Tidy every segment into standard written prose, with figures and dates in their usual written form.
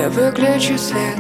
Я выключу свет,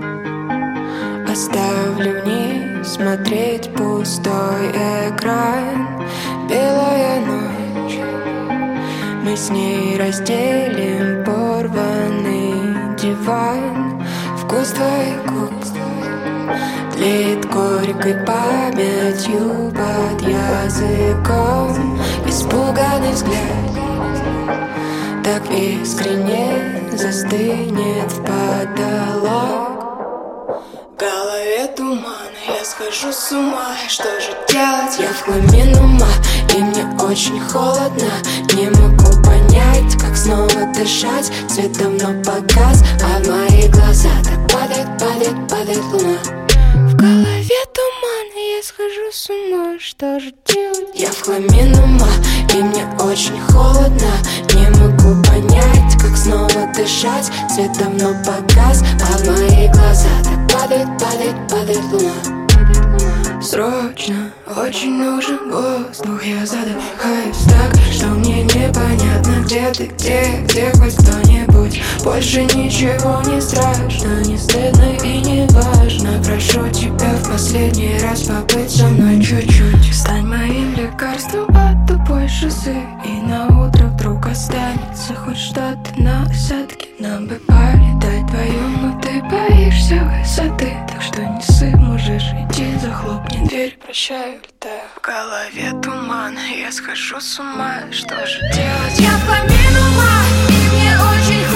оставлю вниз смотреть пустой экран. Белая ночь, мы с ней разделим порванный диван. Вкус твоих губ тлеет горькой памятью под языком. Испуганный взгляд так искренне застынет в потолок. В голове туман, я схожу с ума. Что же делать? Я в хламе ума, и мне очень холодно. Не могу понять, как снова дышать. Свет давно погас, а в мои глаза так падает, падает, падает луна. В голове туман, и я схожу с ума. Что же делать? Я в хламе ума, и мне очень холодно. Не могу понять, как снова дышать. Свет давно погас, а в мои глаза так падает, падает, падает луна. Срочно, очень нужен воздух. Я задыхаюсь так, что мне непонятно, где ты, где хоть кто-нибудь. Больше ничего не страшно, не стыдно и не важно. Прошу тебя в последний раз побыть со мной чуть-чуть. Стань моим лекарством от тупой шизы, и на утро вдруг останется хоть что-то на осадке. Нам бы полетать вдвоем, но ты боишься высоты. Так что не ссы, можешь идти, захлопни дверь, прощаю, летаю. В голове туман, я схожу с ума. Что же делать? Я в хламе ума, и мне очень